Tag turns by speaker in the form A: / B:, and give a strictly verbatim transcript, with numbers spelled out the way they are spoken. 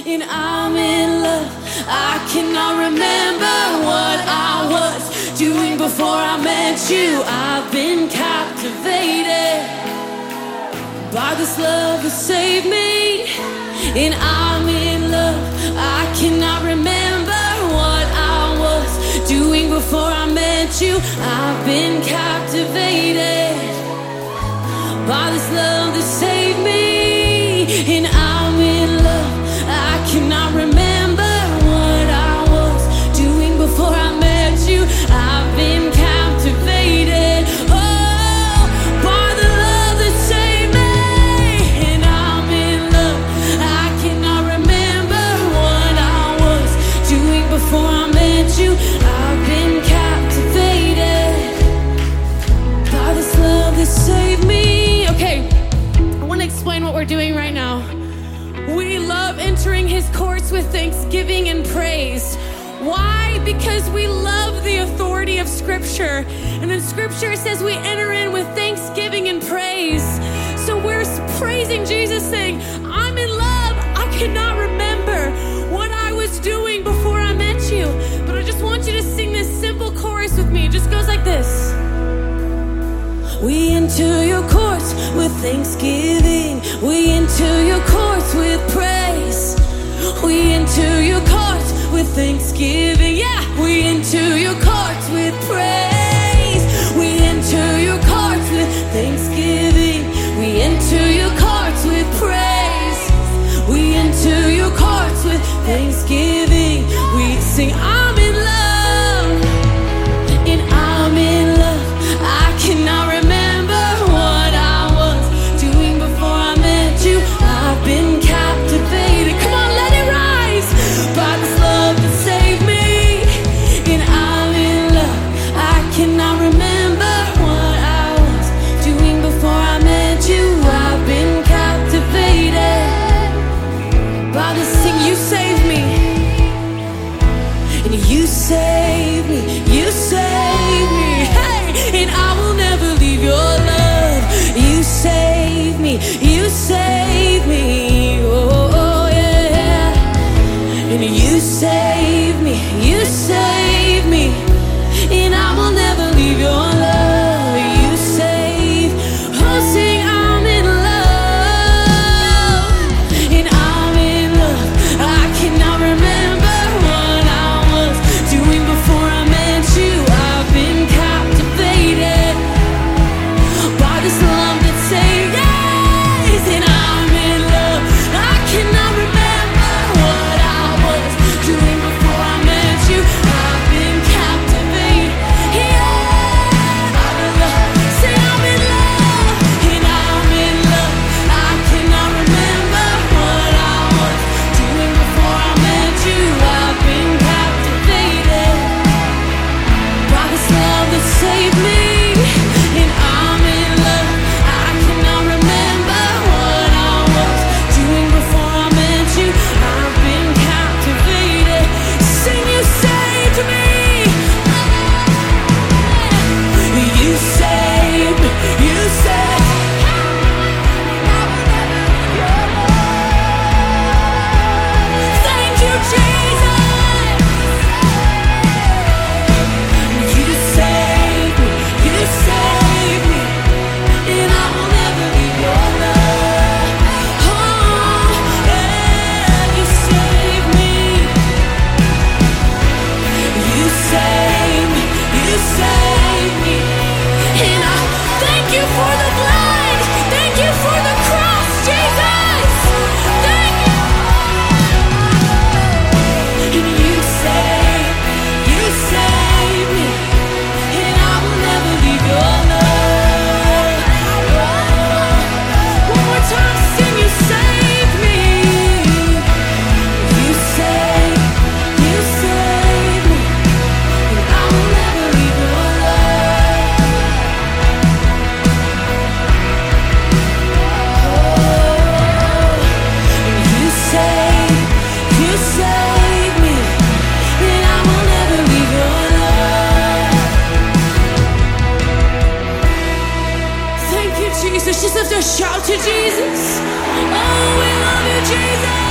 A: and I'm in love. I cannot remember what I was doing before I met you. I've been captivated by this love that saved me, and I'm in love. I cannot remember what I was doing before I met you. I've been captivated by this love that saved me, and I'm in love. I cannot remember what I was doing before I met you. I've been captivated, oh, by the love that saved me, and I'm in love. I cannot remember what I was doing before I met you. I've been captivated by this love that saved me. Okay, I want to explain what we're doing right now. We love entering his courts with thanksgiving and praise. Why? Because we love the authority of Scripture. And in Scripture says we enter in with thanksgiving and praise. So we're praising Jesus, saying, I'm in love. I cannot remember what I was doing before I met you. But I just want you to sing this simple chorus with me. It just goes like this. We enter your courts with thanksgiving. We enter your courts with praise. We enter your courts with thanksgiving. Yeah, we enter your courts with praise. We enter your courts with thanksgiving. We enter your courts with praise. We enter your courts with thanksgiving. We sing, I'm in love, and I'm in love. I cannot remember what I was doing before I met you. I've been captivated. Come on, let it rise by this love that saved me, and I'm in love. I cannot remember what I was doing before I met you. I've been captivated by this thing. You saved me, and you saved me. You saved me. Hey, and I will never leave your love. You saved me. You saved me. Oh, oh yeah. And you saved me. You saved me. And I will never leave your love. You saved. Oh, sing, I'm in love. And I'm in love. I cannot remember what I was doing before I met you. I've been captivated by this love that saved us, and I'm in love. I cannot remember what I was doing before I met you. I've been captivated, yeah, by the love. Say I'm in love, and I'm in love. I cannot remember what I was doing before I met you. I've been captivated by this love that saved me, and I'm in love. I cannot remember what I was doing before I met you. I've been captivated. Sing, you saved me. You saved me. You saved. Thank you, Jesus. You saved me. You saved me. And I will never leave your love. Oh, yeah, you saved me. You saved me. You saved me. And I thank you for the blood. Thank you for the cross, Jesus. Thank you. And you saved, you saved me. And I will never leave your love. One more time, sing, you saved me. You saved, you saved me. And I will never leave your love. And you saved, you saved me. And I will never leave your love. Thank you, Jesus. Just lift a shout to Jesus. Oh, we love you, Jesus.